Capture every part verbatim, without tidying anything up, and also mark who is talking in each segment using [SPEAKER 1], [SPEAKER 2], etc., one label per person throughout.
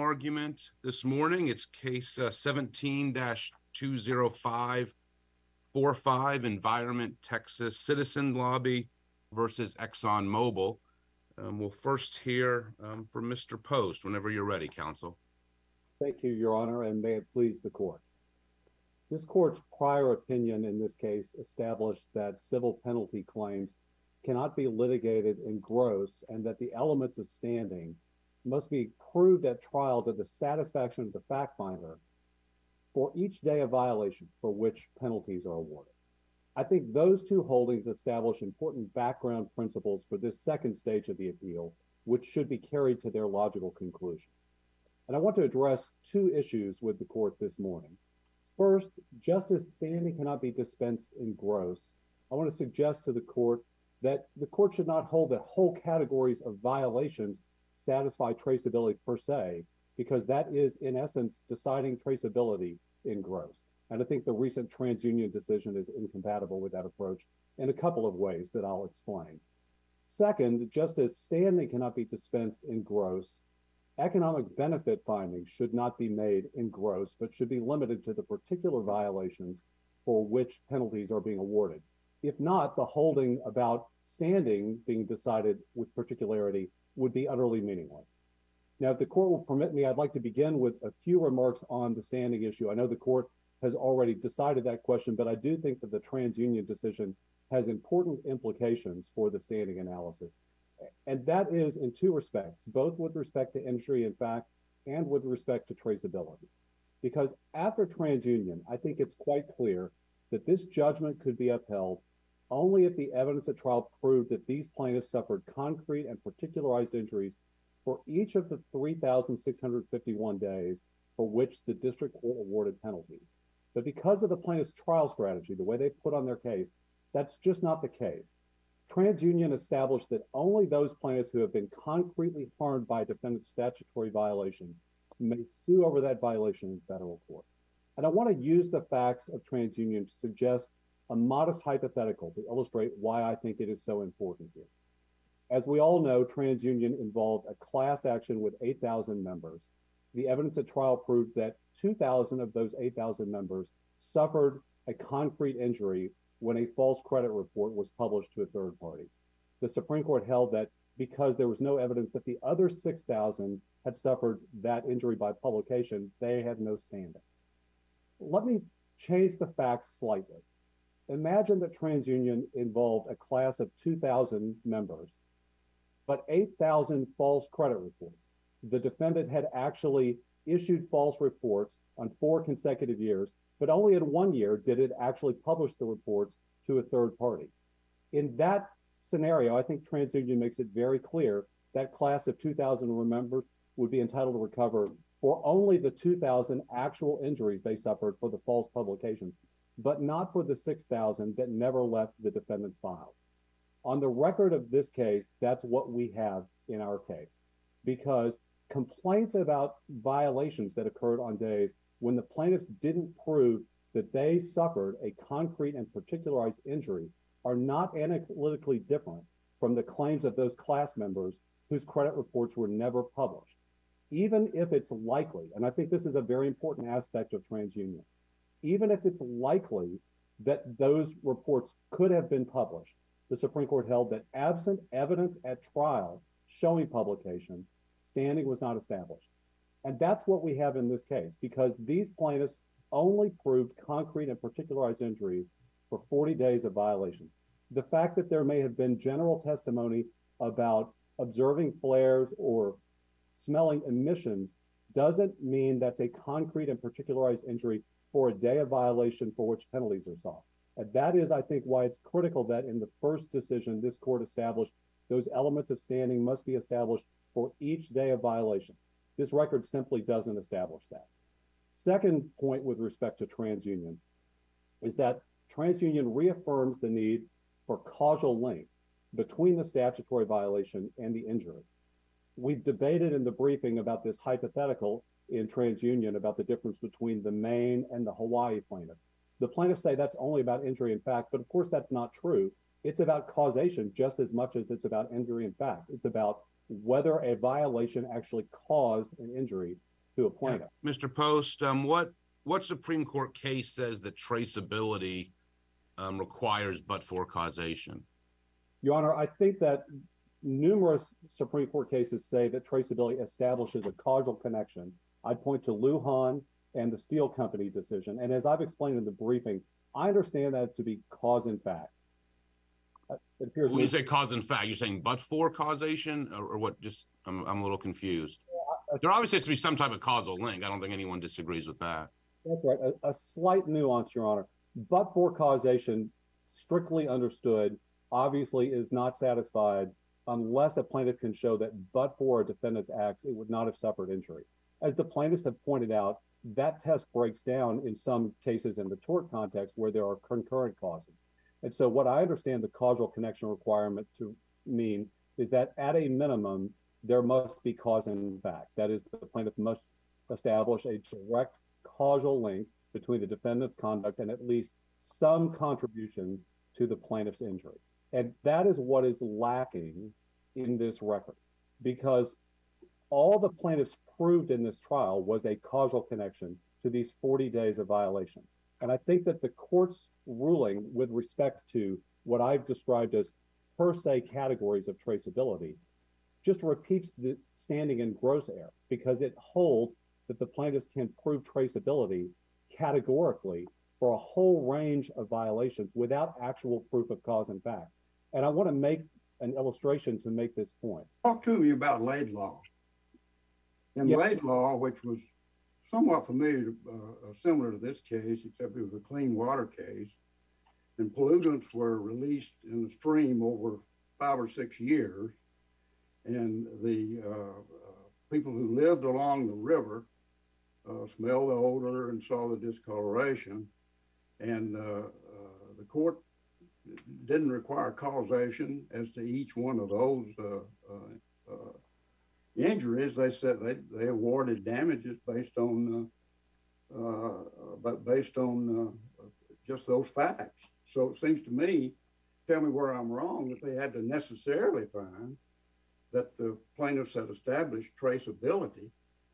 [SPEAKER 1] argument this morning. It's case uh, seventeen two oh five forty-five, Environment Texas Citizen Lobby versus ExxonMobil. Um, we'll first hear um, from Mister Post whenever you're ready, counsel.
[SPEAKER 2] Thank you, Your Honor, and may it please the court. This court's prior opinion in this case established that civil penalty claims cannot be litigated in gross and that the elements of standing must be proved at trial to the satisfaction of the fact finder for each day of violation for which penalties are awarded. I think those two holdings establish important background principles for this second stage of the appeal, which should be carried to their logical conclusion. And I want to address two issues with the court this morning. First, just as standing cannot be dispensed in gross, I want to suggest to the court that the court should not hold that whole categories of violations satisfy traceability per se, because that is, in essence, deciding traceability in gross. And I think the recent TransUnion decision is incompatible with that approach in a couple of ways that I'll explain. Second, just as standing cannot be dispensed in gross, economic benefit findings should not be made in gross, but should be limited to the particular violations for which penalties are being awarded. If not, the holding about standing being decided with particularity would be utterly meaningless. Now, if the court will permit me, I'd like to begin with a few remarks on the standing issue. I know the court has already decided that question, but I do think that the TransUnion decision has important implications for the standing analysis. And that is in two respects, both with respect to injury in fact and with respect to traceability. Because after TransUnion, I think it's quite clear that this judgment could be upheld only if the evidence at trial proved that these plaintiffs suffered concrete and particularized injuries for each of the three thousand six hundred fifty-one days for which the district court awarded penalties. But because of the plaintiff's trial strategy, the way they put on their case, that's just not the case. TransUnion established that only those plaintiffs who have been concretely harmed by a defendant's statutory violation may sue over that violation in federal court. And I want to use the facts of TransUnion to suggest a modest hypothetical to illustrate why I think it is so important here. As we all know, TransUnion involved a class action with eight thousand members. The evidence at trial proved that two thousand of those eight thousand members suffered a concrete injury when a false credit report was published to a third party. The Supreme Court held that because there was no evidence that the other six thousand had suffered that injury by publication, they had no standing. Let me change the facts slightly. Imagine that TransUnion involved a class of two thousand members, but eight thousand false credit reports. The defendant had actually issued false reports on four consecutive years, but only in one year did it actually publish the reports to a third party. In that scenario, I think TransUnion makes it very clear that class of two thousand members would be entitled to recover for only the two thousand actual injuries they suffered for the false publications, but not for the six thousand that never left the defendant's files. On the record of this case, that's what we have in our case, because complaints about violations that occurred on days when the plaintiffs didn't prove that they suffered a concrete and particularized injury are not analytically different from the claims of those class members whose credit reports were never published. Even if it's likely, and I think this is a very important aspect of TransUnion, even if it's likely that those reports could have been published, the Supreme Court held that absent evidence at trial showing publication, standing was not established. And that's what we have in this case, because these plaintiffs only proved concrete and particularized injuries for forty days of violations. The fact that there may have been general testimony about observing flares or smelling emissions doesn't mean that's a concrete and particularized injury for a day of violation for which penalties are sought. And that is, I think, why it's critical that in the first decision, this court established those elements of standing must be established for each day of violation. This record simply doesn't establish that. Second point with respect to TransUnion is that TransUnion reaffirms the need for causal link between the statutory violation and the injury. We've debated in the briefing about this hypothetical in TransUnion about the difference between the Maine and the Hawaii plaintiff. The plaintiffs say that's only about injury in fact, but of course that's not true. It's about causation just as much as it's about injury in fact. It's about whether a violation actually caused an injury to a plaintiff.
[SPEAKER 1] Yeah. Mister Post, um, what what Supreme Court case says that traceability um, requires but-for causation?
[SPEAKER 2] Your Honor, I think that numerous Supreme Court cases say that traceability establishes a causal connection. I'd point to Lujan and the Steel Company decision. And as I've explained in the briefing, I understand that to be cause and fact. It appears
[SPEAKER 1] when you say cause and fact, you're saying but-for causation, or, or what? Just I'm I'm a little confused. Yeah, there obviously has to be some type of causal link. I don't think anyone disagrees with that.
[SPEAKER 2] That's right. A, a slight nuance, Your Honor. But-for causation, strictly understood, obviously is not satisfied unless a plaintiff can show that but for a defendant's acts, it would not have suffered injury. As the plaintiffs have pointed out, that test breaks down in some cases in the tort context where there are concurrent causes. And so what I understand the causal connection requirement to mean is that at a minimum, there must be cause and fact. That is, the plaintiff must establish a direct causal link between the defendant's conduct and at least some contribution to the plaintiff's injury. And that is what is lacking in this record, because all the plaintiffs proved in this trial was a causal connection to these forty days of violations. And I think that the court's ruling with respect to what I've described as per se categories of traceability just repeats the standing in gross error, because it holds that the plaintiffs can prove traceability categorically for a whole range of violations without actual proof of cause and fact. And I want to make an illustration to make this point.
[SPEAKER 3] Talk to me about Laidlaw. In yeah. Laidlaw, which was somewhat familiar, uh, similar to this case, except it was a clean water case, and pollutants were released in the stream over five or six years, and the uh, uh, people who lived along the river uh, smelled the odor and saw the discoloration, and uh, uh, the court didn't require causation as to each one of those uh, uh, uh, injuries. They said they, they awarded damages based on uh, uh, but based on uh, just those facts. So it seems to me, tell me where I'm wrong, that they had to necessarily find that the plaintiffs had established traceability.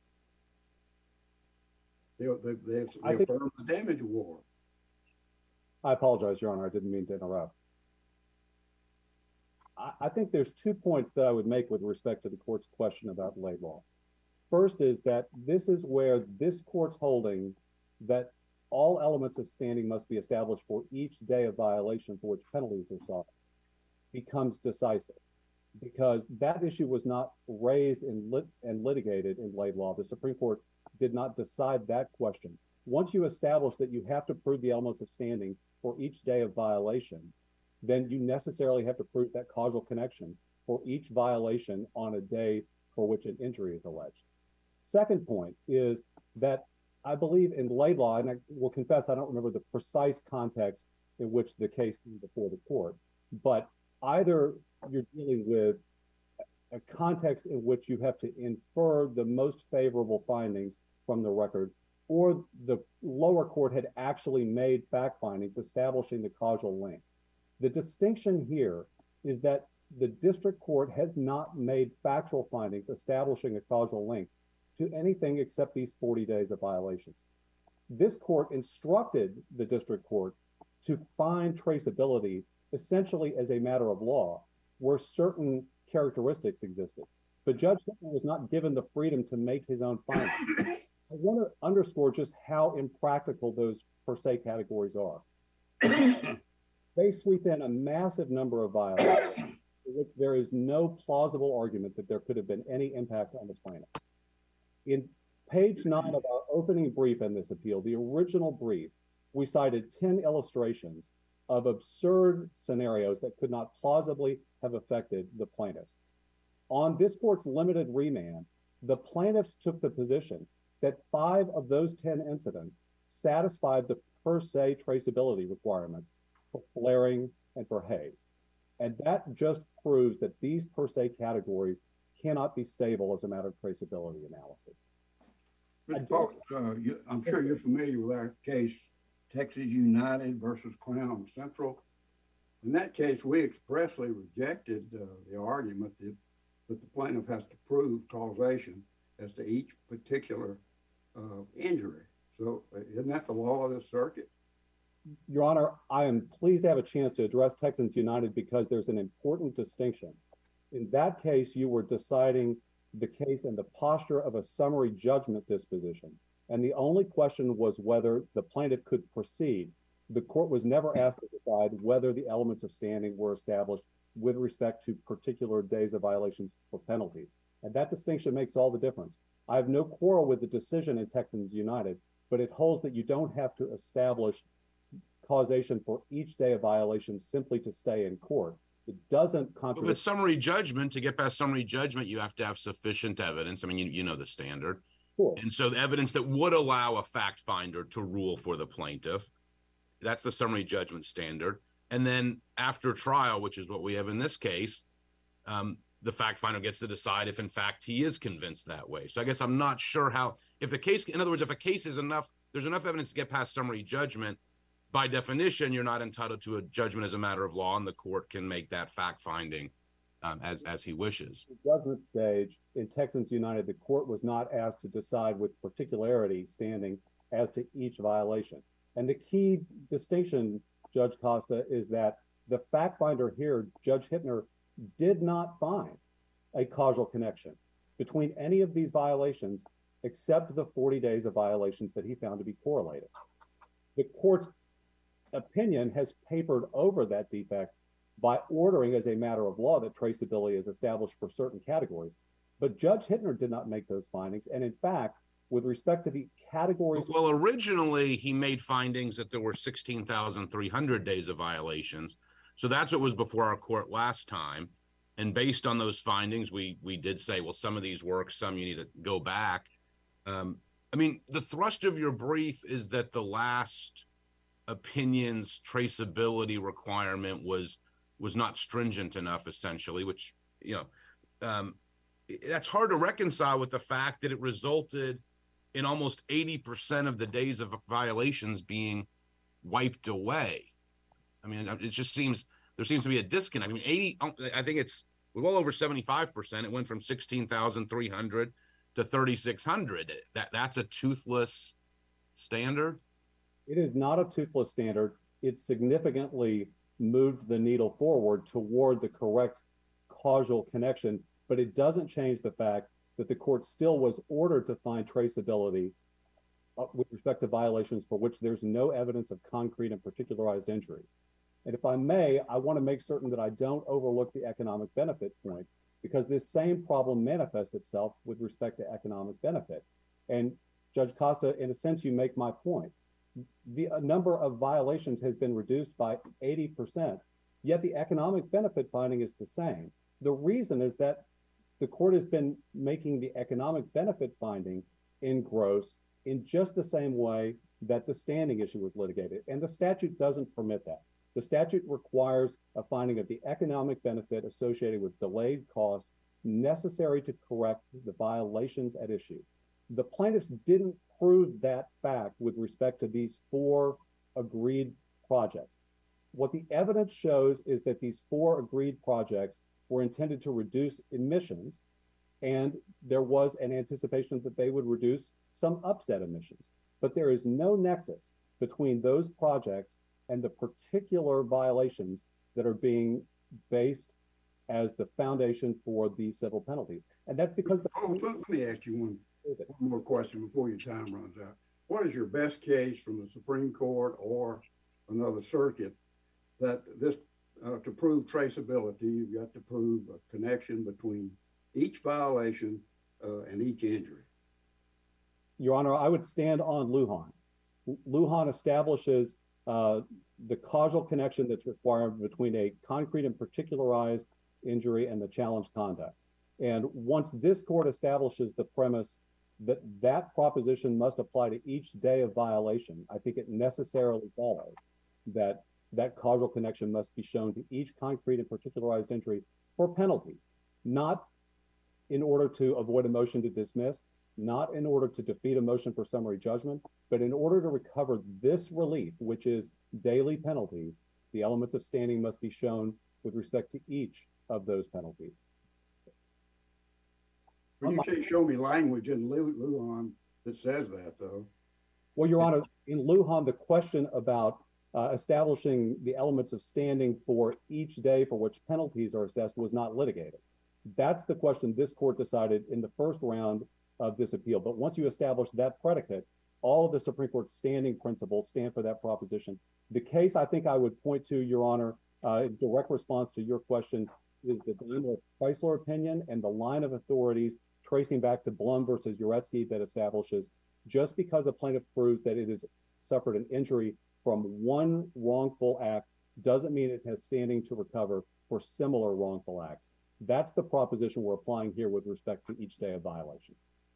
[SPEAKER 3] They, they, they, they affirmed the damage award.
[SPEAKER 2] I apologize, Your Honor. I didn't mean to interrupt. I, I think there's two points that I would make with respect to the court's question about Laidlaw. First is that this is where this court's holding that all elements of standing must be established for each day of violation for which penalties are sought becomes decisive, because that issue was not raised and, lit and litigated in Laidlaw. The Supreme Court did not decide that question. Once you establish that you have to prove the elements of standing for each day of violation, then you necessarily have to prove that causal connection for each violation on a day for which an injury is alleged. Second point is that I believe in Laidlaw, and I will confess I don't remember the precise context in which the case came before the court, but either you're dealing with a context in which you have to infer the most favorable findings from the record, or the lower court had actually made fact findings establishing the causal link. The distinction here is that the district court has not made factual findings establishing a causal link to anything except these forty days of violations. This court instructed the district court to find traceability essentially as a matter of law where certain characteristics existed. But Judge Hickman was not given the freedom to make his own findings. I want to underscore just how impractical those per se categories are. They sweep in a massive number of violations for which there is no plausible argument that there could have been any impact on the plaintiff. In page nine of our opening brief in this appeal, the original brief, we cited ten illustrations of absurd scenarios that could not plausibly have affected the plaintiffs. On this court's limited remand, the plaintiffs took the position that five of those ten incidents satisfied the per se traceability requirements for flaring and for haze. And that just proves that these per se categories cannot be stable as a matter of traceability analysis.
[SPEAKER 3] Mister Fox, uh, you, I'm sure you're familiar with our case, Texas United versus Crown Central. In that case, we expressly rejected uh, the argument that, that the plaintiff has to prove causation as to each particular uh, injury. So uh, isn't that the law of the circuit?
[SPEAKER 2] Your Honor, I am pleased to have a chance to address Texans United because there's an important distinction. In that case, you were deciding the case in the posture of a summary judgment disposition. And the only question was whether the plaintiff could proceed. The court was never asked to decide whether the elements of standing were established with respect to particular days of violations for penalties. And that distinction makes all the difference. I have no quarrel with the decision in Texans United, but it holds that you don't have to establish causation for each day of violation simply to stay in court. It doesn't contradict.
[SPEAKER 1] But summary judgment, to get past summary judgment, you have to have sufficient evidence. I mean, you, you know the standard.
[SPEAKER 2] Sure.
[SPEAKER 1] And so the evidence that would allow a fact finder to rule for the plaintiff, that's the summary judgment standard. And then after trial, which is what we have in this case, um, the fact finder gets to decide if in fact he is convinced that way. So I guess I'm not sure how, if the case, in other words, if a case is enough, there's enough evidence to get past summary judgment, by definition, you're not entitled to a judgment as a matter of law, and the court can make that fact finding um, as, as he wishes.
[SPEAKER 2] At the judgment stage in Texans United, the court was not asked to decide with particularity standing as to each violation. And the key distinction, Judge Costa, is that the fact finder here, Judge Hittner, did not find a causal connection between any of these violations except the forty days of violations that he found to be correlated. The court's opinion has papered over that defect by ordering as a matter of law that traceability is established for certain categories. But Judge Hittner did not make those findings. And in fact, with respect to the categories—
[SPEAKER 1] Well, originally he made findings that there were sixteen thousand three hundred days of violations. So that's what was before our court last time. And based on those findings, we we did say, well, some of these work, some you need to go back. Um, I mean, the thrust of your brief is that the last opinion's traceability requirement was was not stringent enough, essentially, which, you know, um, that's hard to reconcile with the fact that it resulted in almost eighty percent of the days of violations being wiped away. I mean, it just seems, there seems to be a disconnect. I mean, eighty, I think it's well over seventy-five percent. It went from sixteen thousand three hundred to thirty-six hundred. That, that's a toothless standard?
[SPEAKER 2] It is not a toothless standard. It significantly moved the needle forward toward the correct causal connection, but it doesn't change the fact that the court still was ordered to find traceability uh, with respect to violations for which there's no evidence of concrete and particularized injuries. And if I may, I want to make certain that I don't overlook the economic benefit point, because this same problem manifests itself with respect to economic benefit. And Judge Costa, in a sense, you make my point. The number of violations has been reduced by eighty percent, yet the economic benefit finding is the same. The reason is that the court has been making the economic benefit finding in gross in just the same way that the standing issue was litigated, and the statute doesn't permit that. The statute requires a finding of the economic benefit associated with delayed costs necessary to correct the violations at issue. The plaintiffs didn't prove that fact with respect to these four agreed projects. What the evidence shows is that these four agreed projects were intended to reduce emissions, and there was an anticipation that they would reduce some upset emissions. But there is no nexus between those projects and the particular violations that are being based as the foundation for these civil penalties. And that's because the—
[SPEAKER 3] Oh, let, let me ask you one, one more question before your time runs out. What is your best case from the Supreme Court or another circuit that this, uh, to prove traceability, you've got to prove a connection between each violation uh, and each injury?
[SPEAKER 2] Your Honor, I would stand on Lujan. Lujan establishes uh, the causal connection that's required between a concrete and particularized injury and the challenged conduct. And once this court establishes the premise that that proposition must apply to each day of violation, I think it necessarily follows that that causal connection must be shown to each concrete and particularized injury for penalties, not in order to avoid a motion to dismiss, not in order to defeat a motion for summary judgment, but in order to recover this relief, which is daily penalties. The elements of standing must be shown with respect to each of those penalties.
[SPEAKER 3] Would you say show me language in Lu- Lujan that says that, though?
[SPEAKER 2] Well, Your Honor, in Lujan, the question about uh, establishing the elements of standing for each day for which penalties are assessed was not litigated. That's the question this court decided in the first round of this appeal. But once you establish that predicate, all of the Supreme Court's standing principles stand for that proposition. The case I think I would point to, Your Honor, uh, in direct response to your question, is the Daimler-Chrysler opinion and the line of authorities tracing back to Blum versus Uretsky that establishes just because a plaintiff proves that it has suffered an injury from one wrongful act doesn't mean it has standing to recover for similar wrongful acts. That's the proposition we're applying here with respect to each day of violation.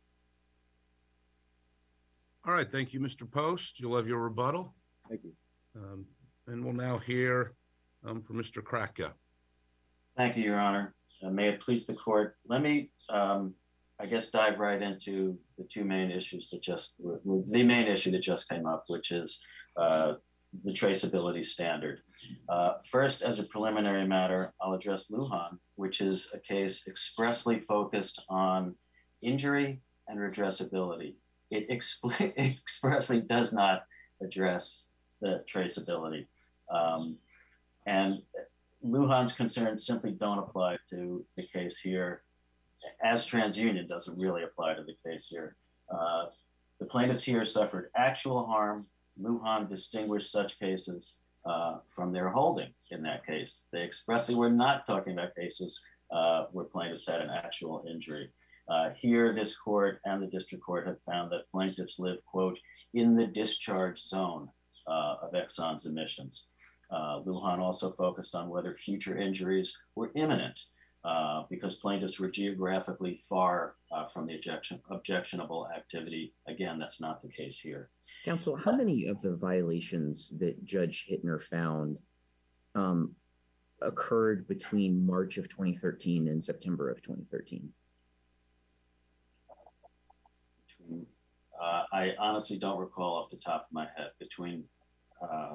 [SPEAKER 1] All right, thank you, Mister Post. You'll have your rebuttal.
[SPEAKER 2] Thank you.
[SPEAKER 1] Um, and we'll now hear um, from Mister Kratka.
[SPEAKER 4] Thank you, Your Honor. Uh, may it please the court. Let me, um, I guess, dive right into the two main issues that just, the main issue that just came up, which is uh, the traceability standard. Uh, first, as a preliminary matter, I'll address Lujan, which is a case expressly focused on injury and redressability. It expl- expressly does not address the traceability. Um, and Lujan's concerns simply don't apply to the case here, as TransUnion doesn't really apply to the case here. Uh, the plaintiffs here suffered actual harm. Lujan distinguished such cases uh, from their holding in that case. They expressly were not talking about cases uh, where plaintiffs had an actual injury. Uh, here, this court and the district court have found that plaintiffs live, quote, in the discharge zone uh, of Exxon's emissions. Uh, Lujan also focused on whether future injuries were imminent uh, because plaintiffs were geographically far uh, from the objection, objectionable activity. Again, that's not the case here.
[SPEAKER 5] Counsel, how many of the violations that Judge Hittner found um, occurred between March of twenty thirteen and September of twenty thirteen?
[SPEAKER 4] Between, uh, I honestly don't recall off the top of my head. Between uh,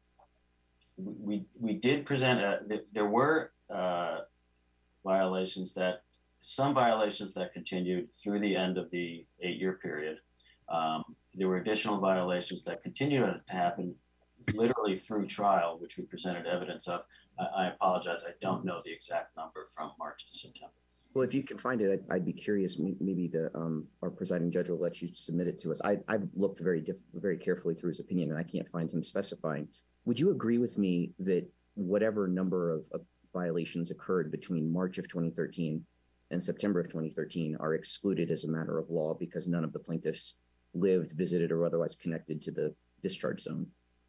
[SPEAKER 4] we we did present a, there were uh, violations that some violations that continued through the end of the eight-year period. Um, there were additional violations that continued to happen literally through trial, which we presented evidence of. I, I apologize, I don't know the exact number from March to September.
[SPEAKER 5] Well, if you can find it, I'd, I'd be curious. Maybe the um, our presiding judge will let you submit it to us. I, I've looked very diff- very carefully through his opinion, and I can't find him specifying. Would you agree with me that whatever number of, of violations occurred between March of twenty thirteen and September of twenty thirteen are excluded as a matter of law because none of the plaintiffs lived, visited, or otherwise connected to the discharge zone?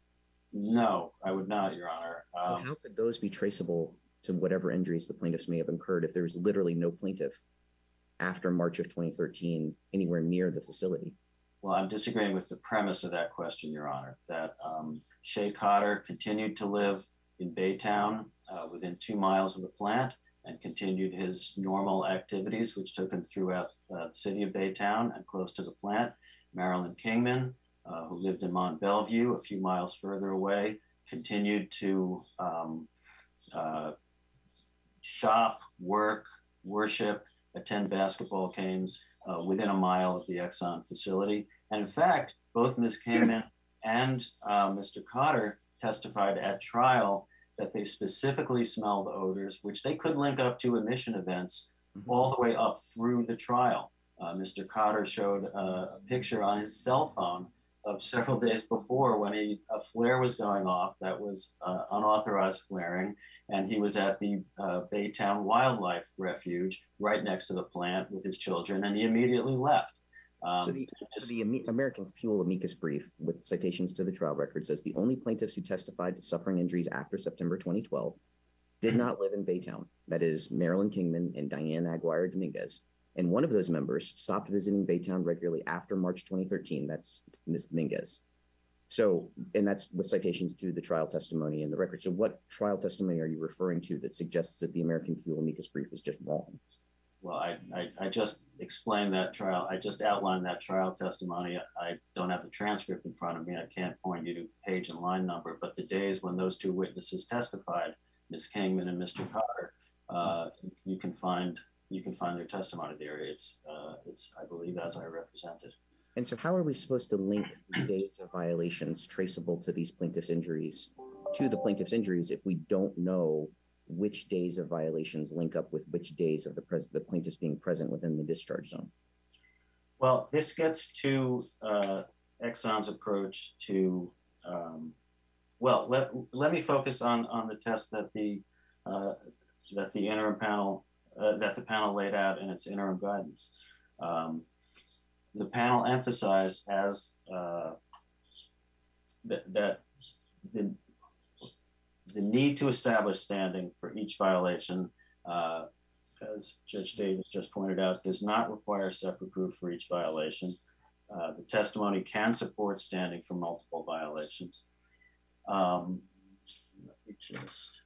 [SPEAKER 4] No, I would not, Your Honor. Um,
[SPEAKER 5] well, how could those be traceable to whatever injuries the plaintiffs may have incurred if there's literally no plaintiff after March of twenty thirteen anywhere near the facility?
[SPEAKER 4] Well, I'm disagreeing with the premise of that question, Your Honor, that um, Shay Cotter continued to live in Baytown uh, within two miles of the plant and continued his normal activities, which took him throughout uh, the city of Baytown and close to the plant. Marilyn Kingman, uh, who lived in Mont Bellevue, a few miles further away, continued to um, uh, shop, work, worship, attend basketball games uh, within a mile of the Exxon facility. And in fact, both Miz Kingman and uh, Mister Cotter testified at trial that they specifically smelled odors, which they could link up to emission events mm-hmm. all the way up through the trial. Uh, Mister Cotter showed uh, a picture on his cell phone of several days before when he, a flare was going off that was uh, unauthorized flaring, and he was at the uh, Baytown Wildlife Refuge right next to the plant with his children, and he immediately left. Um,
[SPEAKER 5] so the, so the American Fuel amicus brief with citations to the trial record says the only plaintiffs who testified to suffering injuries after September twenty twelve did not live in Baytown. That is Marilyn Kingman and Diane Aguirre Dominguez. And one of those members stopped visiting Baytown regularly after March twenty thirteen. That's Miz Dominguez. So, and that's with citations to the trial testimony and the record. So what trial testimony are you referring to that suggests that the American Fuel amicus brief is just wrong?
[SPEAKER 4] Well, I, I, I just explained that trial. I just outlined that trial testimony. I don't have the transcript in front of me. I can't point you to page and line number, but the days when those two witnesses testified, Miz Kingman and Mister Cotter, uh, you can find you can find their testimony there. It's, uh, it's, I believe, as I represented.
[SPEAKER 5] And so how are we supposed to link the days of violations traceable to these plaintiff's injuries to the plaintiff's injuries if we don't know which days of violations link up with which days of the, pres the plaintiff's being present within the discharge zone?
[SPEAKER 4] Well, this gets to uh, Exxon's approach to, um, well, let, let me focus on, on the test that the, uh, that the interim panel, uh, that the panel laid out in its interim guidance. Um, the panel emphasized as uh, that, that the, the need to establish standing for each violation, uh, as Judge Davis just pointed out, does not require separate proof for each violation. Uh, the testimony can support standing for multiple violations. Um, let me just,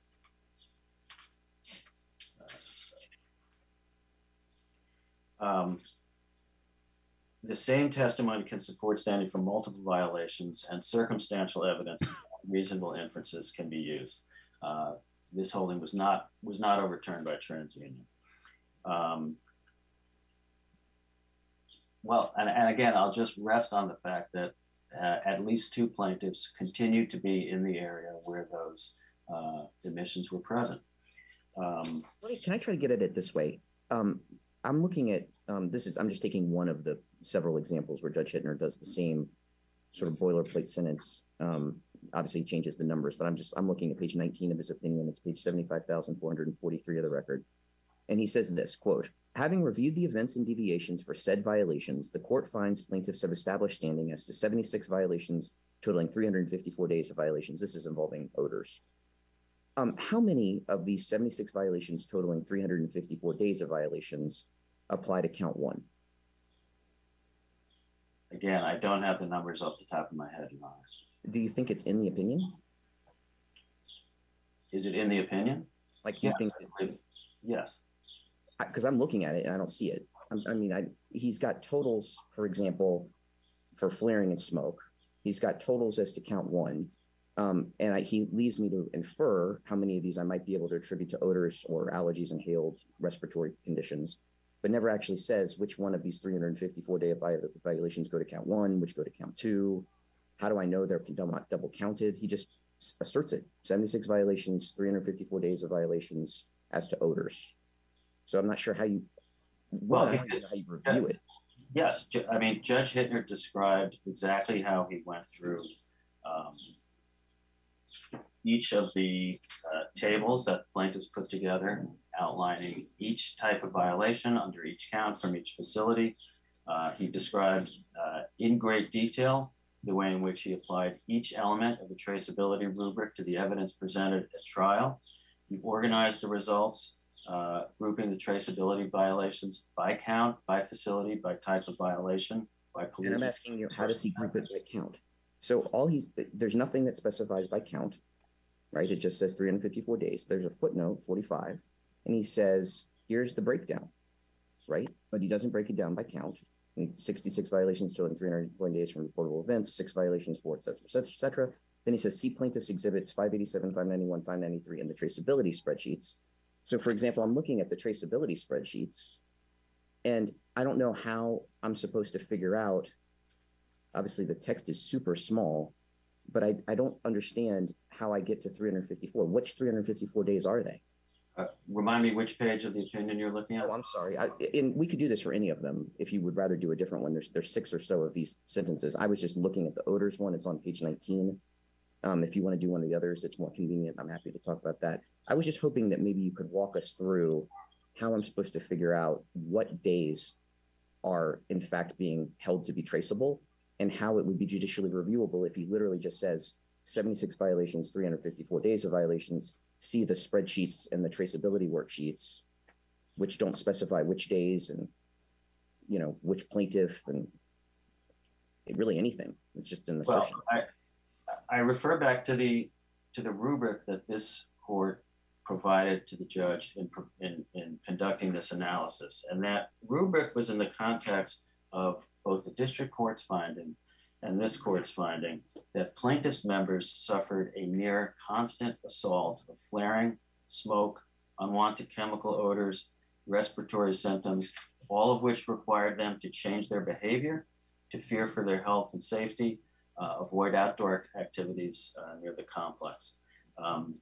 [SPEAKER 4] uh, um, the same testimony can support standing for multiple violations, and circumstantial evidence, reasonable inferences can be used. Uh, this holding was not was not overturned by TransUnion. Um, well, and, and again, I'll just rest on the fact that uh, at least two plaintiffs continued to be in the area where those uh, emissions were present. Um,
[SPEAKER 5] Can I try to get at it this way? Um, I'm looking at, um, this is, I'm just taking one of the several examples where Judge Hittner does the same sort of boilerplate sentence. Um, obviously he changes the numbers, but I'm just, I'm looking at page nineteen of his opinion. It's page seventy-five thousand four hundred forty-three of the record. And he says this, quote, having reviewed the events and deviations for said violations, the court finds plaintiffs have established standing as to seventy-six violations, totaling three hundred fifty-four days of violations. This is involving odors. Um, how many of these seventy-six violations totaling three hundred fifty-four days of violations apply to count one?
[SPEAKER 4] Again, I don't have the numbers off the top of my head, Your Honor.
[SPEAKER 5] Do you think it's in the opinion?
[SPEAKER 4] Is it in the opinion?
[SPEAKER 5] Like, do you
[SPEAKER 4] Yes,
[SPEAKER 5] think?
[SPEAKER 4] I believe- yes.
[SPEAKER 5] Because I'm looking at it and I don't see it. I, I mean, I, he's got totals, for example, for flaring and smoke. He's got totals as to count one. Um, and I, he leaves me to infer how many of these I might be able to attribute to odors or allergies, inhaled respiratory conditions, but never actually says which one of these three hundred fifty-four day violations go to count one, which go to count two. How do I know they're not double counted? He just asserts it. seventy-six violations, three hundred fifty-four days of violations as to odors. So I'm not sure how you, well,
[SPEAKER 4] Well,
[SPEAKER 5] how you review it.
[SPEAKER 4] Yes, I mean, Judge Hittner described exactly how he went through um, each of the uh, tables that the plaintiffs put together, outlining each type of violation under each count from each facility. Uh, he described uh, in great detail the way in which he applied each element of the traceability rubric to the evidence presented at trial. He organized the results, uh, grouping the traceability violations by count, by facility, by type of violation, by pollution.
[SPEAKER 5] And I'm asking you, how does he group it by count? So all he's, there's nothing that specifies by count, right? It just says three hundred fifty-four days. There's a footnote, forty-five, and he says, here's the breakdown, right? But he doesn't break it down by count. sixty-six violations totaling three hundred twenty days from reportable events, six violations, four, et cetera, et cetera, et cetera. Then he says, see plaintiffs exhibits five eighty-seven, five ninety-one, five ninety-three in the traceability spreadsheets. So for example, I'm looking at the traceability spreadsheets and I don't know how I'm supposed to figure out, obviously the text is super small, but I, I don't understand how I get to three hundred fifty-four. Which three hundred fifty-four days are they?
[SPEAKER 4] Uh, remind me which page of the opinion you're looking at.
[SPEAKER 5] Oh, I'm sorry. I, and we could do this for any of them if you would rather do a different one. There's there's six or so of these sentences. I was just looking at the odors one. It's on page nineteen. Um, if you want to do one of the others, it's more convenient. I'm happy to talk about that. I was just hoping that maybe you could walk us through how I'm supposed to figure out what days are in fact being held to be traceable and how it would be judicially reviewable if he literally just says seventy-six violations, three hundred fifty-four days of violations, see the spreadsheets and the traceability worksheets, which don't specify which days and, you know, which plaintiff and really anything. It's just an assertion.
[SPEAKER 4] Well, I, I refer back to the to the rubric that this court provided to the judge in, in, in conducting this analysis. And that rubric was in the context of both the district court's finding and this court's finding that plaintiffs' members suffered a near constant assault of flaring, smoke, unwanted chemical odors, respiratory symptoms, all of which required them to change their behavior, to fear for their health and safety, uh, avoid outdoor activities uh, near the complex. Um,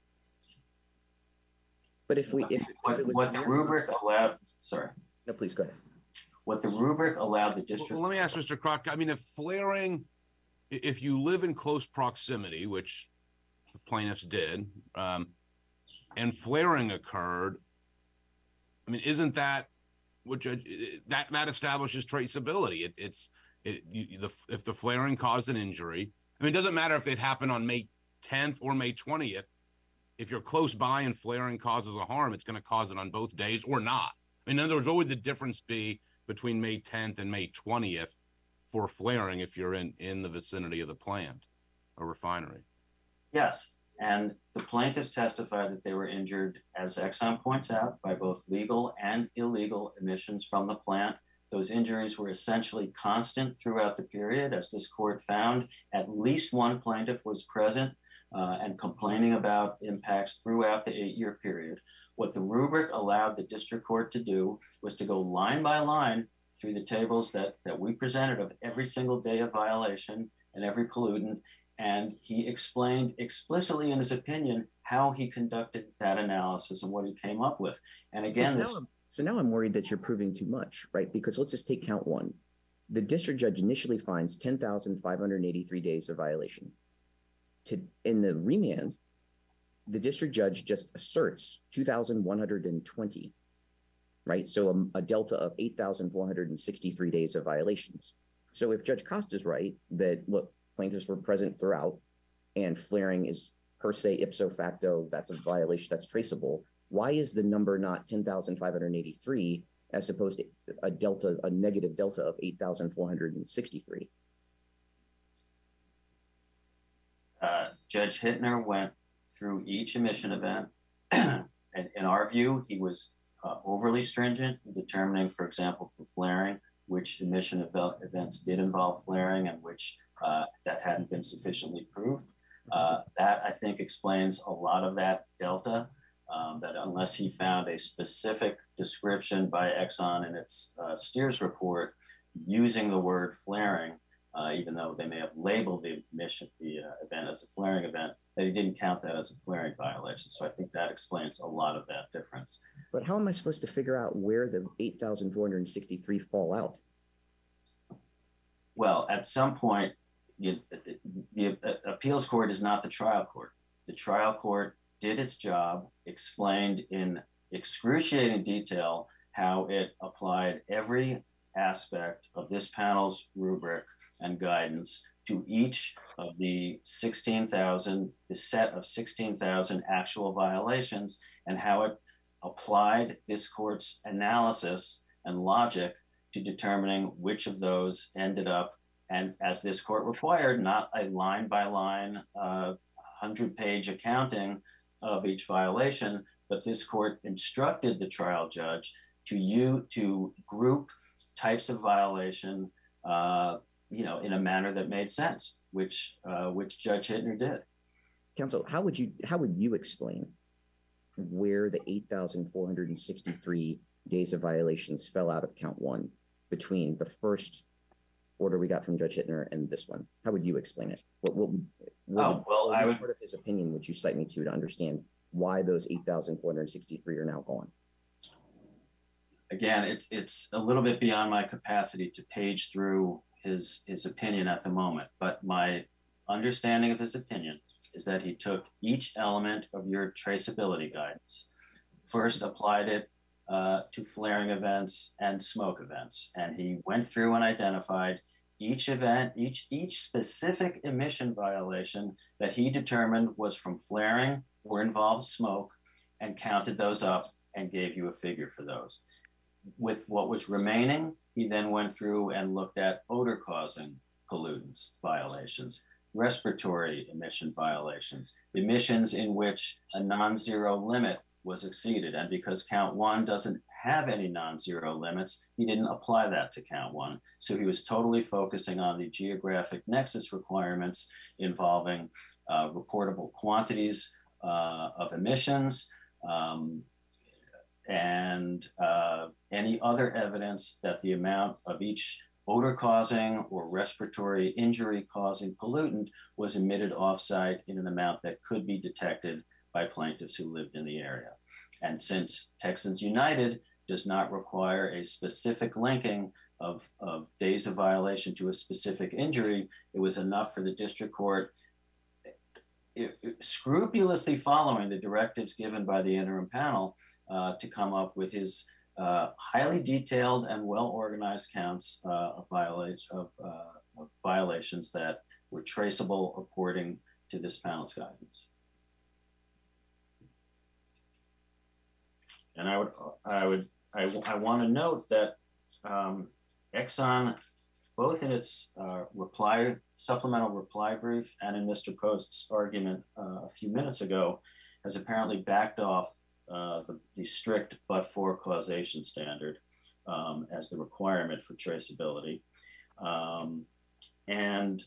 [SPEAKER 5] But if we, if,
[SPEAKER 4] what,
[SPEAKER 5] if it was
[SPEAKER 4] what the rubric allowed, sorry.
[SPEAKER 5] No, please go ahead.
[SPEAKER 4] What the rubric allowed the
[SPEAKER 1] Well,
[SPEAKER 4] district.
[SPEAKER 1] well, let me ask Mister Crock, I mean, if flaring, i- if you live in close proximity, which the plaintiffs did, um, and flaring occurred, I mean, isn't that what judge, that, that establishes traceability? It, it's, it, you, the, if the flaring caused an injury, I mean, it doesn't matter if it happened on May tenth or May twentieth. If you're close by and flaring causes a harm, it's going to cause it on both days or not. I mean, in other words, what would the difference be between May tenth and May twentieth for flaring if you're in, in the vicinity of the plant or refinery?
[SPEAKER 4] Yes, and the plaintiffs testified that they were injured, as Exxon points out, by both legal and illegal emissions from the plant. Those injuries were essentially constant throughout the period. As this court found, at least one plaintiff was present uh, and complaining about impacts throughout the eight-year period. What the rubric allowed the district court to do was to go line by line through the tables that, that we presented of every single day of violation and every pollutant. And he explained explicitly in his opinion how he conducted that analysis and what he came up with. And again,
[SPEAKER 5] so,
[SPEAKER 4] this,
[SPEAKER 5] now I'm, so now I'm worried that you're proving too much, right? Because let's just take count one. The district judge initially finds ten thousand five hundred eighty-three days of violation. To, in the remand, the district judge just asserts two thousand one hundred twenty, right? So a, a delta of eight thousand four hundred sixty-three days of violations. So if Judge Costa's right, that look, plaintiffs were present throughout and flaring is per se ipso facto, that's a violation, that's traceable. Why is the number not ten thousand five hundred eighty-three as opposed to a delta, a negative delta of eight thousand four hundred sixty-three?
[SPEAKER 4] Uh, Judge Hittner went through each emission event. And in our view, he was uh, overly stringent in determining, for example, for flaring, which emission ev- events did involve flaring and which uh, that hadn't been sufficiently proved. Uh, that, I think, explains a lot of that delta, um, that unless he found a specific description by Exxon in its uh, Steers report using the word flaring, Uh, even though they may have labeled the emission, the uh, event as a flaring event, that he didn't count that as a flaring violation. So I think that explains a lot of that difference.
[SPEAKER 5] But how am I supposed to figure out where the eight thousand four hundred sixty-three fall out?
[SPEAKER 4] Well, at some point, you, the, the appeals court is not the trial court. The trial court did its job, explained in excruciating detail how it applied every aspect of this panel's rubric and guidance to each of the sixteen thousand, the set of sixteen thousand actual violations, and how it applied this court's analysis and logic to determining which of those ended up, and as this court required, not a line by line, uh, hundred page accounting of each violation, but this court instructed the trial judge to you to group types of violation, uh, you know, in a manner that made sense, which uh, which Judge Hittner did.
[SPEAKER 5] Counsel, how would you how would you explain where the eight thousand four hundred sixty-three days of violations fell out of count one between the first order we got from Judge Hittner and this one? How would you explain it? What what, what,
[SPEAKER 4] Oh,
[SPEAKER 5] would,
[SPEAKER 4] well,
[SPEAKER 5] what
[SPEAKER 4] I would
[SPEAKER 5] part of his opinion would you cite me to to understand why those eight thousand four hundred sixty-three are now gone?
[SPEAKER 4] Again, it's it's a little bit beyond my capacity to page through his his opinion at the moment, but my understanding of his opinion is that he took each element of your traceability guidance, first applied it uh, to flaring events and smoke events, and he went through and identified each event, each each specific emission violation that he determined was from flaring or involved smoke, and counted those up and gave you a figure for those. With what was remaining, he then went through and looked at odor-causing pollutants violations, respiratory emission violations, emissions in which a non-zero limit was exceeded. And because count one doesn't have any non-zero limits, he didn't apply that to count one. So he was totally focusing on the geographic nexus requirements involving uh, reportable quantities uh, of emissions, um, and uh, any other evidence that the amount of each odor-causing or respiratory injury-causing pollutant was emitted off-site in an amount that could be detected by plaintiffs who lived in the area. And since Texans United does not require a specific linking of, of days of violation to a specific injury, it was enough for the district court, it, it, scrupulously following the directives given by the interim panel, uh, to come up with his uh, highly detailed and well-organized counts uh, of, violate, of, uh, of violations that were traceable according to this panel's guidance. And I would, I would, I, I want to note that um, Exxon, both in its uh, reply, supplemental reply brief and in Mister Post's argument uh, a few minutes ago, has apparently backed off uh, the, the strict but-for causation standard um, as the requirement for traceability, um, and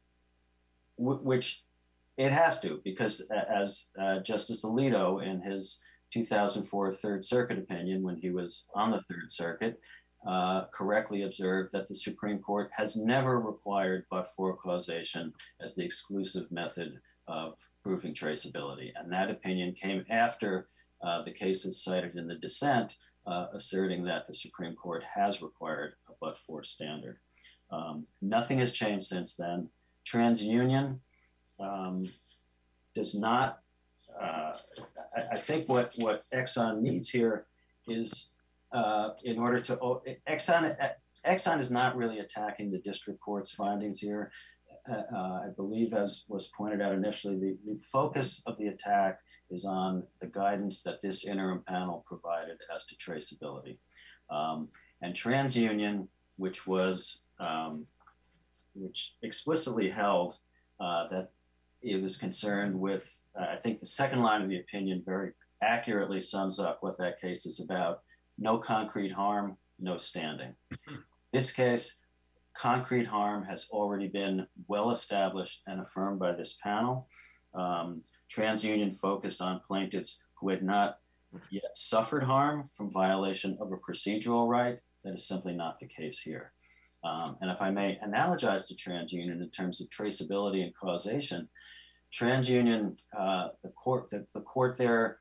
[SPEAKER 4] w which it has to, because as uh, Justice Alito in his two thousand four Third Circuit opinion, when he was on the Third Circuit, uh, correctly observed that the Supreme Court has never required but-for causation as the exclusive method of proving traceability. And that opinion came after uh, the cases cited in the dissent, uh, asserting that the Supreme Court has required a but-for standard. Um, nothing has changed since then. TransUnion um, does not Uh, I, I think what, what Exxon needs here is uh, in order to, oh, Exxon, Exxon is not really attacking the district court's findings here. Uh, uh, I believe, as was pointed out initially, the, the focus of the attack is on the guidance that this interim panel provided as to traceability. Um, and TransUnion, which was, um, which explicitly held uh, that it was concerned with, uh, I think the second line of the opinion very accurately sums up what that case is about. No concrete harm, no standing. This case, concrete harm has already been well established and affirmed by this panel. Um, TransUnion focused on plaintiffs who had not yet suffered harm from violation of a procedural right. That is simply not the case here. Um, and if I may analogize to TransUnion in terms of traceability and causation, TransUnion, uh, the court, the, the court there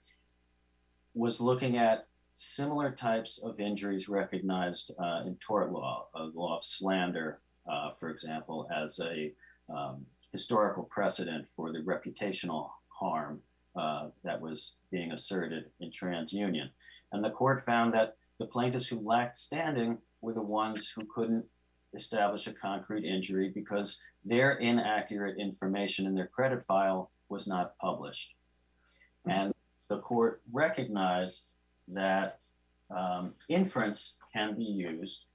[SPEAKER 4] was looking at similar types of injuries recognized uh, in tort law, uh, the law of slander, uh, for example, as a um, historical precedent for the reputational harm uh, that was being asserted in TransUnion. And the court found that the plaintiffs who lacked standing were the ones who couldn't establish a concrete injury because their inaccurate information in their credit file was not published. And the court recognized that um, inference can be used.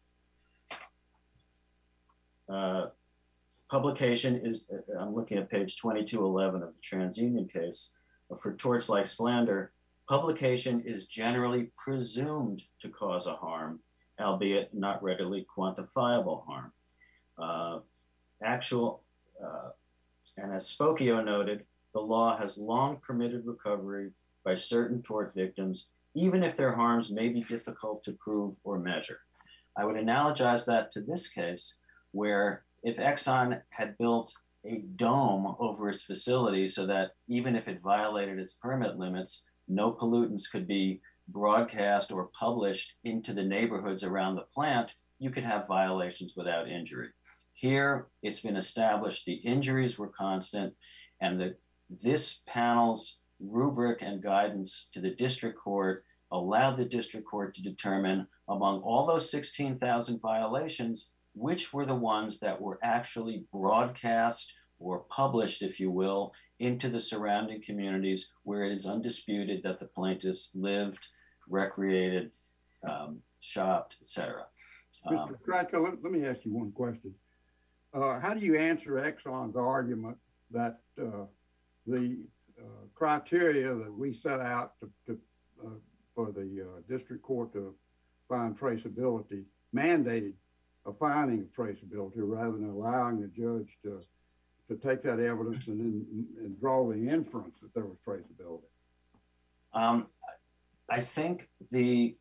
[SPEAKER 4] Uh, publication is, I'm looking at page twenty-two eleven of the TransUnion case, for torts like slander, publication is generally presumed to cause a harm, albeit not readily quantifiable harm. Uh, actual, uh, and as Spokio noted, the law has long permitted recovery by certain tort victims, even if their harms may be difficult to prove or measure. I would analogize that to this case, where if Exxon had built a dome over its facility so that even if it violated its permit limits, no pollutants could be broadcast or published into the neighborhoods around the plant, you could have violations without injury. Here, it's been established the injuries were constant, and that this panel's rubric and guidance to the district court allowed the district court to determine among all those sixteen thousand violations, which were the ones that were actually broadcast or published, if you will, into the surrounding communities where it is undisputed that the plaintiffs lived, recreated, um, shopped, et cetera.
[SPEAKER 3] Mister Kracko, let, let me ask you one question. Uh, how do you answer Exxon's argument that uh, the uh, criteria that we set out to, to, uh, for the uh, district court to find traceability mandated a finding of traceability rather than allowing the judge to to take that evidence and then and draw the inference that there was traceability?
[SPEAKER 4] Um, I think the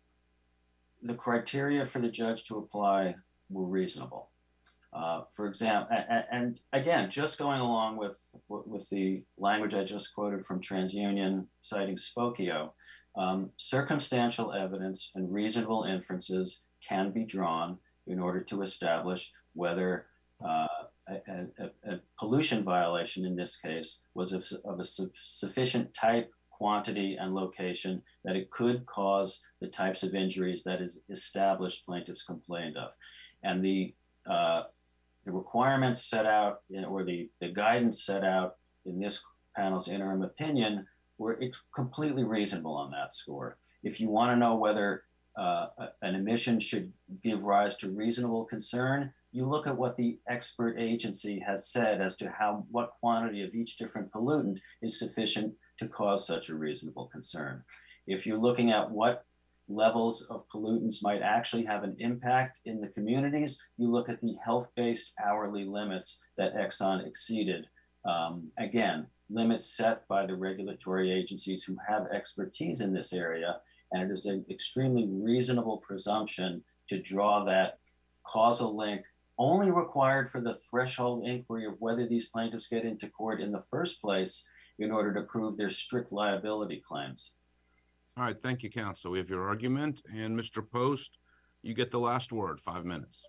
[SPEAKER 4] the criteria for the judge to apply were reasonable. Uh, for example, and, and again, just going along with with the language I just quoted from TransUnion citing Spokio, um, circumstantial evidence and reasonable inferences can be drawn in order to establish whether uh, a, a, a pollution violation in this case was of, of a su sufficient type, quantity, and location that it could cause the types of injuries that is established plaintiffs complained of. And the uh, the requirements set out in, or the, the guidance set out in this panel's interim opinion were completely reasonable on that score. If you want to know whether uh, an emission should give rise to reasonable concern, you look at what the expert agency has said as to how what quantity of each different pollutant is sufficient to cause such a reasonable concern. If you're looking at what levels of pollutants might actually have an impact in the communities, you look at the health-based hourly limits that Exxon exceeded. Um, again, limits set by the regulatory agencies who have expertise in this area, and it is an extremely reasonable presumption to draw that causal link only required for the threshold inquiry of whether these plaintiffs get into court in the first place in order to prove their strict liability claims.
[SPEAKER 1] All right, thank you, counsel. We have your argument, and Mister Post, you get the last word, five minutes.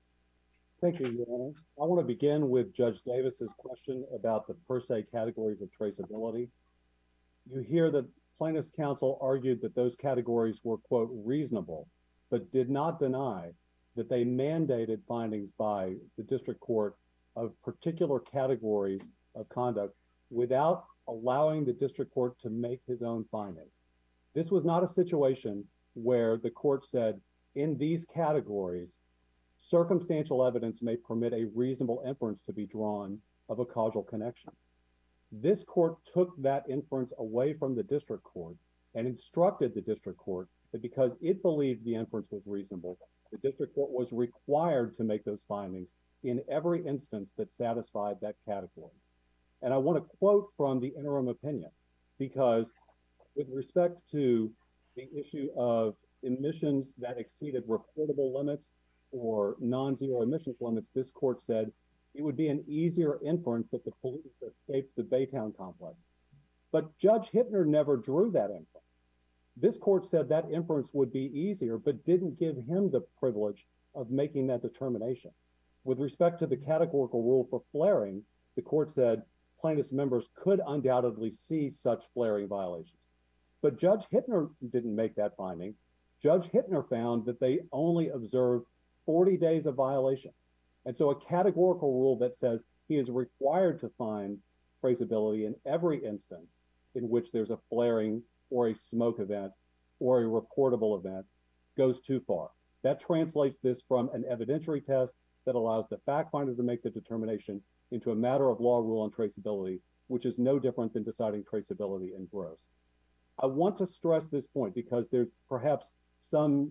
[SPEAKER 2] Thank you, Your Honor. I want to begin with Judge Davis's question about the per se categories of traceability. You hear that plaintiff's counsel argued that those categories were, quote, reasonable, but did not deny that they mandated findings by the district court of particular categories of conduct without allowing the district court to make his own finding. This was not a situation where the court said, in these categories, circumstantial evidence may permit a reasonable inference to be drawn of a causal connection. This court took that inference away from the district court and instructed the district court that because it believed the inference was reasonable, the district court was required to make those findings in every instance that satisfied that category. And I want to quote from the interim opinion, because with respect to the issue of emissions that exceeded reportable limits or non-zero emissions limits, this court said it would be an easier inference that the pollutants escaped the Baytown complex. But Judge Hittner never drew that inference. This court said that inference would be easier, but didn't give him the privilege of making that determination. With respect to the categorical rule for flaring, the court said plaintiffs' members could undoubtedly see such flaring violations. But Judge Hittner didn't make that finding. Judge Hittner found that they only observed forty days of violations. And so a categorical rule that says he is required to find traceability in every instance in which there's a flaring or a smoke event or a reportable event goes too far. That translates this from an evidentiary test that allows the fact finder to make the determination into a matter of law rule on traceability, which is no different than deciding traceability in gross. I want to stress this point because there's perhaps some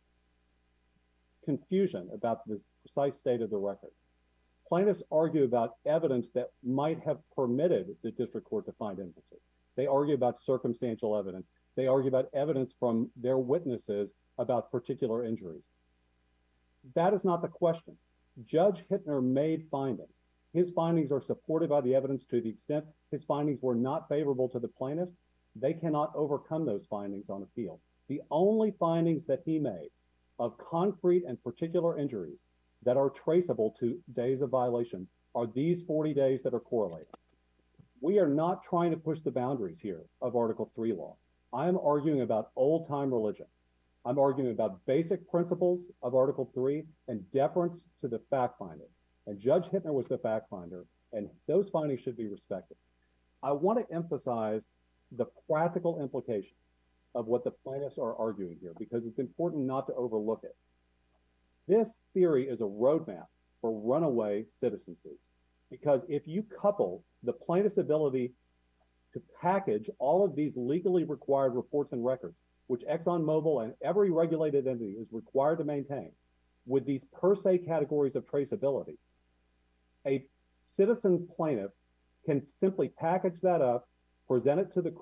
[SPEAKER 2] confusion about the precise state of the record. Plaintiffs argue about evidence that might have permitted the district court to find inferences. They argue about circumstantial evidence. They argue about evidence from their witnesses about particular injuries. That is not the question. Judge Hittner made findings. His findings are supported by the evidence to the extent his findings were not favorable to the plaintiffs. They cannot overcome those findings on appeal. The only findings that he made of concrete and particular injuries that are traceable to days of violation are these forty days that are correlated. We are not trying to push the boundaries here of Article three law. I'm arguing about old-time religion. I'm arguing about basic principles of Article three and deference to the fact finder. And Judge Hittner was the fact finder, and those findings should be respected. I want to emphasize the practical implications of what the plaintiffs are arguing here, because it's important not to overlook it. This theory is a roadmap for runaway citizen suits, because if you couple the plaintiff's ability to package all of these legally required reports and records, which ExxonMobil and every regulated entity is required to maintain, with these per se categories of traceability, a citizen plaintiff can simply package that up, present it to the court,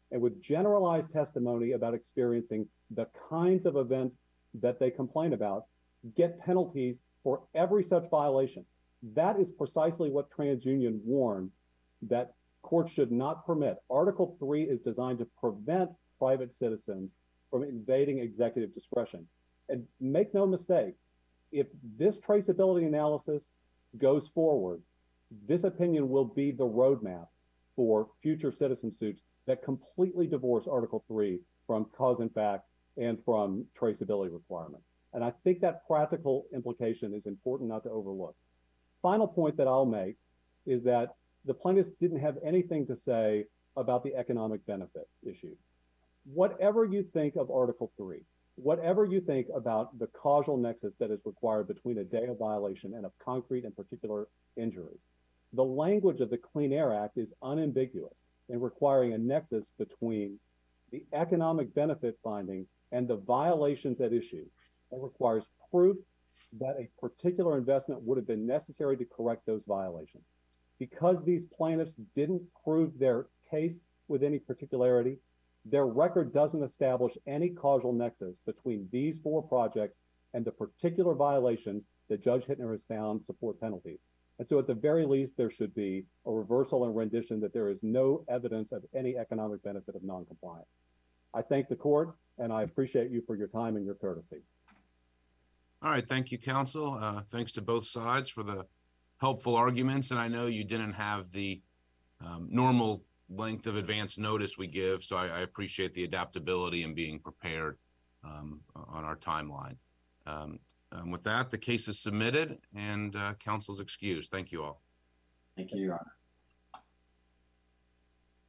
[SPEAKER 2] and with generalized testimony about experiencing the kinds of events that they complain about, get penalties for every such violation. That is precisely what TransUnion warned that courts should not permit. Article three is designed to prevent private citizens from invading executive discretion. And make no mistake, if this traceability analysis goes forward, this opinion will be the roadmap for future citizen suits that completely divorce Article three from cause and fact and from traceability requirements. And I think that practical implication is important not to overlook. Final point that I'll make is that the plaintiffs didn't have anything to say about the economic benefit issue. Whatever you think of Article three, whatever you think about the causal nexus that is required between a day of violation and a concrete and particular injury, the language of the Clean Air Act is unambiguous in requiring a nexus between the economic benefit finding and the violations at issue. It requires proof that a particular investment would have been necessary to correct those violations. Because these plaintiffs didn't prove their case with any particularity, their record doesn't establish any causal nexus between these four projects and the particular violations that Judge Hittner has found support penalties. And so at the very least, there should be a reversal and rendition that there is no evidence of any economic benefit of noncompliance. I thank the court, and I appreciate you for your time and your courtesy.
[SPEAKER 1] All right, thank you, counsel. Uh, thanks to both sides for the helpful arguments. And I know you didn't have the um, normal length of advance notice we give, so I, I appreciate the adaptability and being prepared um, on our timeline. Um, um, with that, the case is submitted and uh, counsel's excused. Thank you all.
[SPEAKER 4] Thank you, Your Honor.